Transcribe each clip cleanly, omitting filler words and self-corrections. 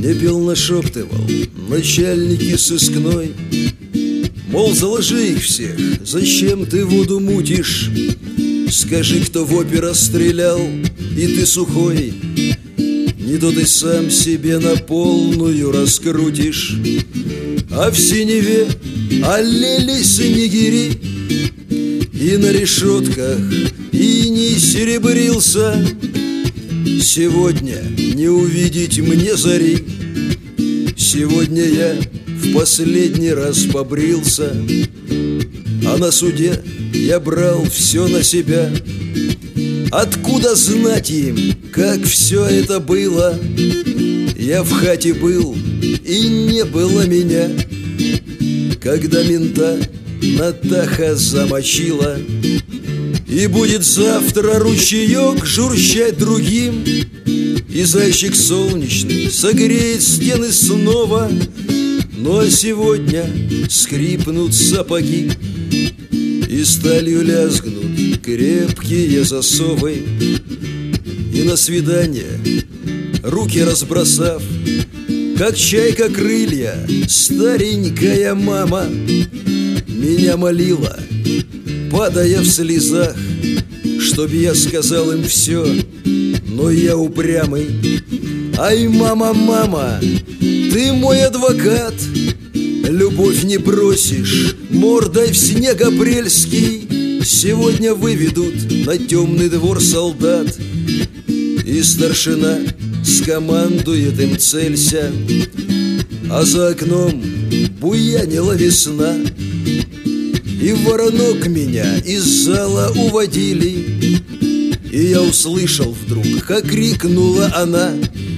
Мне пел, нашептывал начальник сыскной, мол, заложи их всех, зачем ты воду мутишь? Скажи, кто в опера стрелял, и ты сухой, не то ты сам себе на полную раскрутишь. А в синеве аллели снегири, и на решетках иней серебрился. Сегодня не увидеть мне зари, сегодня я в последний раз побрился. А на суде я брал все на себя. Откуда знать им, как все это было? Я в хате был, и не было меня. Когда мента Натаха замочила, и будет завтра ручеек журчать другим, и зайчик солнечный согреет стены снова. Ну а сегодня скрипнут сапоги, и сталью лязгнут крепкие засовы. И на свидание, руки разбросав, как чайка крылья, старенькая мама меня молила, падая в слезах, чтоб я сказал им все, но я упрямый. Ай, мама, мама, ты мой адвокат, любовь не бросишь мордой в снег апрельский. Сегодня выведут на темный двор солдат, и старшина скомандует им: целься. А за окном буянила весна, и воронок меня из зала уводили. И я услышал вдруг, как крикнула она: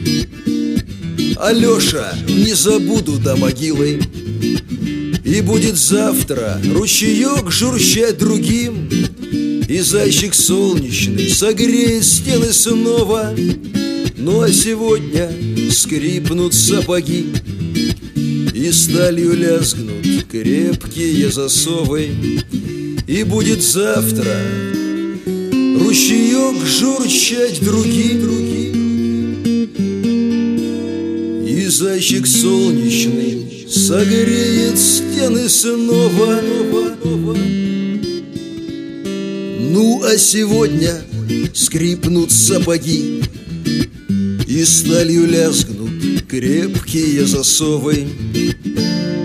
Алеша, не забуду до могилы. И будет завтра ручеек журчать другим, и зайчик солнечный согреет стены снова. Ну а сегодня скрипнут сапоги, и сталью лязгнут крепкие засовы. И будет завтра ручеек журчать другим, и зайчик солнечный согреет стены снова. Ну а сегодня скрипнут сапоги, и сталью лязгнут крепкие засовы.